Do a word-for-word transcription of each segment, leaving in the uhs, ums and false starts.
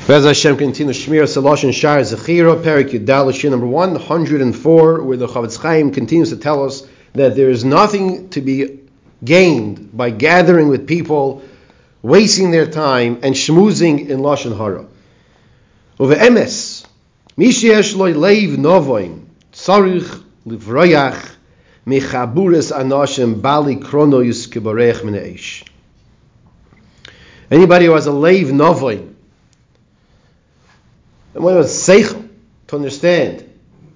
Bez Hashem continues Shmir Salosh and Shar Zechira Perik Yudal Shir number one hundred four, where the Chavetz Chaim continues to tell us that there is nothing to be gained by gathering with people, wasting their time, and schmoozing in Lashon Hara. Over emes, Mishi yesh lo leiv novoim, tzarich livroyach mechabures anashim bali kronoyus kibarech min eish. Anybody who has a leiv novoim, and what was seichel to understand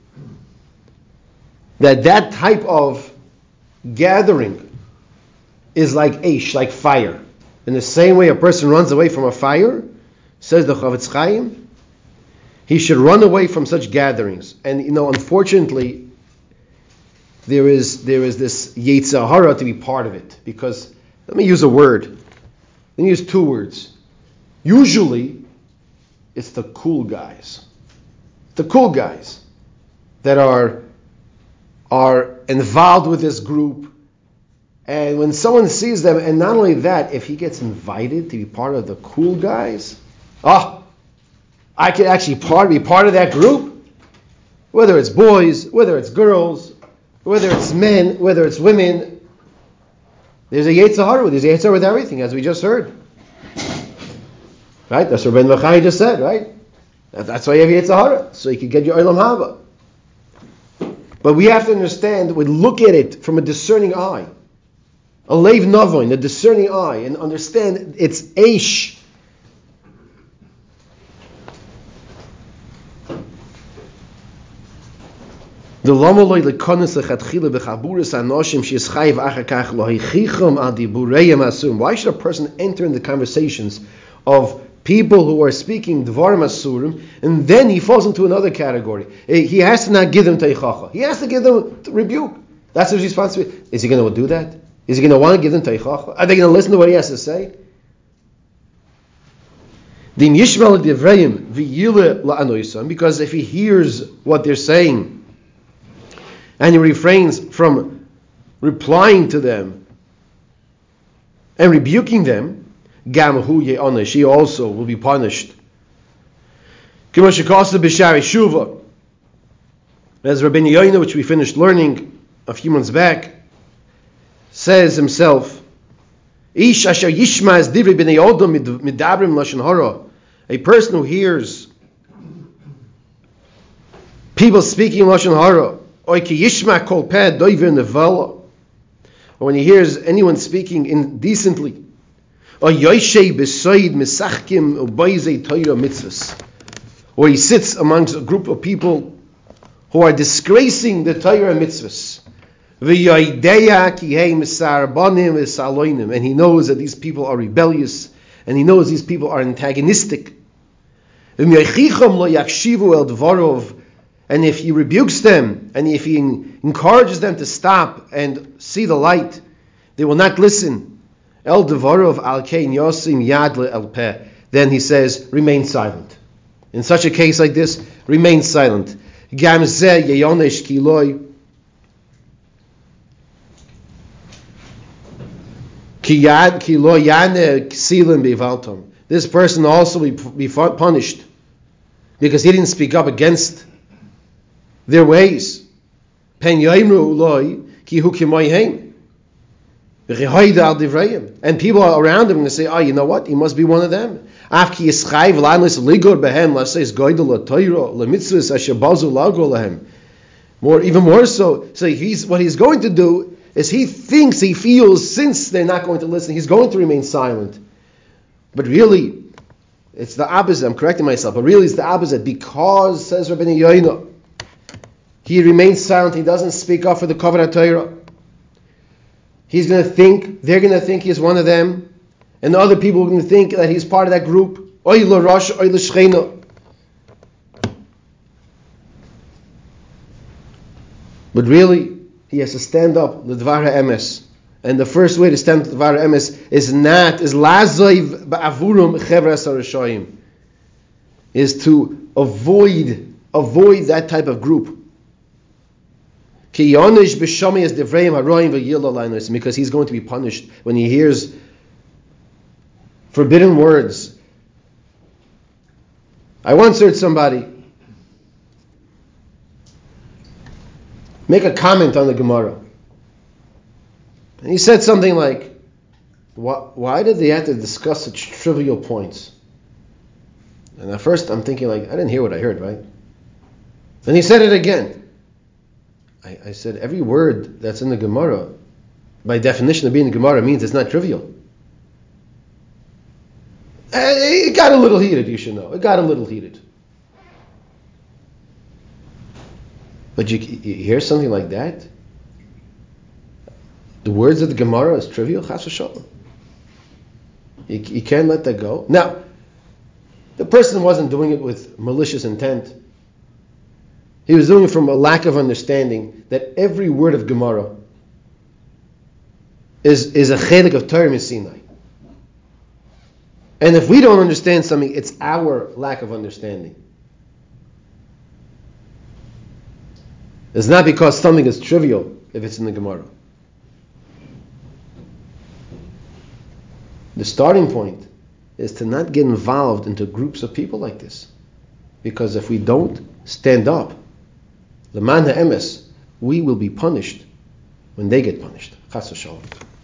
that that type of gathering is like eish, like fire. In the same way a person runs away from a fire, says the Chavetz Chaim, he should run away from such gatherings. And you know, unfortunately, there is there is this Yetzer Hara to be part of it. Because, let me use a word. Let me use two words. Usually, it's the cool guys. The cool guys that are, are involved with this group. And when someone sees them, and not only that, if he gets invited to be part of the cool guys, oh, I can actually part, be part of that group. Whether it's boys, whether it's girls, whether it's men, whether it's women, there's a Yetzer Hara, there's a Yetzer Hara with everything, as we just heard. Right? That's what Ben Machai just said, right? That's why you have Yetzer Hara, so you can get your Olam Haba. But we have to understand, we look at it from a discerning eye. A leiv navoin, a discerning eye, and understand it's eish. The lamoloi lekonis lechatchila bechaburis anoshim sheischayiv achakach lohichichom adi bureyim asum. Why should a person enter in the conversations of people who are speaking dvarim asurim, and then he falls into another category? He has to not give them teichacha. He has to give them rebuke. That's his responsibility. Is he going to do that? Is he going to want to give them teichacha? Are they going to listen to what he has to say? Din yishmal divrayim v'yile la'anoisam, because if he hears what they're saying and he refrains from replying to them and rebuking them, gam hu ye'onish, he also will be punished. K'mo shekasa b'shari shuva, as Rabbeinu Yoina, which we finished learning a few months back, says himself, Ish asher yishma divrei b'nei odom midabrim lashon hara, a person who hears people speaking lashon hara, or ki yishma kol peh doiver nevala, or when he hears anyone speaking indecently, or yoshei b'soid misachkim ubayzei Torah mitzvahs, or he sits amongst a group of people who are disgracing the Torah mitzvahs. And he knows that these people are rebellious, and he knows these people are antagonistic. And if he rebukes them, and if he encourages them to stop and see the light, they will not listen. Then he says, remain silent. In such a case like this, remain silent. This person also will be punished because he didn't speak up against their ways. And people are around him and they say, oh, you know what? He must be one of them. More, even more so, so he's what he's going to do is he thinks, he feels, since they're not going to listen, he's going to remain silent. But really, it's the opposite. I'm correcting myself. But really, it's the opposite. Because, says Rabbeinu Yoina, he remains silent. He doesn't speak up for the Kavod HaTorah. He's going to think, they're going to think he's one of them. And the other people are going to think that he's part of that group. Oy l'rosh, oy l'shchena. But really, he has to stand up the Dvar HaEmes. And the first way to stand up the Dvar HaEmes is not, is lazoiv ba'avurum chevras harashoyim, is to avoid, avoid that type of group. Ki yonish b'shami es devreim haroim v'yil alaynos, because he's going to be punished when he hears forbidden words I once heard somebody make a comment on the Gemara. And he said something like, why, why did they have to discuss such trivial points? And at first I'm thinking like, I didn't hear what I heard, right? Then he said it again. I, I said, every word that's in the Gemara, by definition of being in the Gemara, means it's not trivial. It got a little heated, you should know. It got a little heated. But you, you hear something like that? The words of the Gemara is trivial? Chas v'shalom. You, you can't let that go. Now, the person wasn't doing it with malicious intent. He was doing it from a lack of understanding that every word of Gemara is, is a chelik of Torah Sinai. And if we don't understand something, it's our lack of understanding. It's not because something is trivial if it's in the Gemara. The starting point is to not get involved into groups of people like this. Because if we don't stand up, L'man ha'emes, we will be punished when they get punished. Chas v'shalom.